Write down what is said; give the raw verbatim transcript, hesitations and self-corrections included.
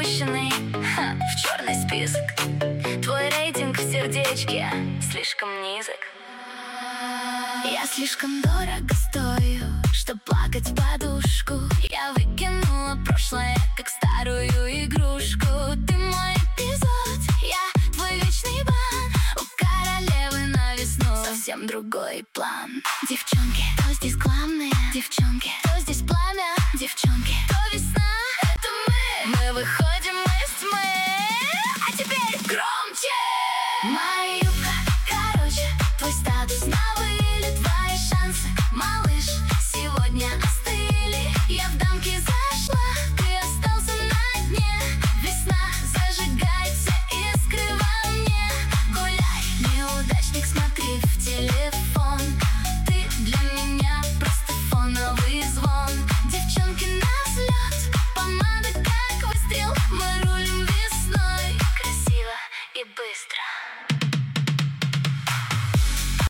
допущенный ха, в черный список. Твой рейтинг в сердечке слишком низок. Я слишком дорого стою, чтоб плакать в подушку. Я выкинула прошлое, как старую игрушку. Ты мой эпизод, я твой вечный бан. У королевы на весну совсем другой план. Девчонки, кто здесь главные? Девчонки, кто здесь пламя? Девчонки, кто весна? Это мы. Мы выходим из тьмы. А теперь громче. Моя юбка короче, твой статус на вылет. Твои шансы, малыш, сегодня остыли. Я в дамки зашла, ты остался на дне. Весна, зажигай все искры во мне. Гуляй, неудачник, смотри в телефон. Ты для меня просто фоновый звон. Девчонки на взлет, помада как выстрел. Мы рулим весной, красиво и быстро.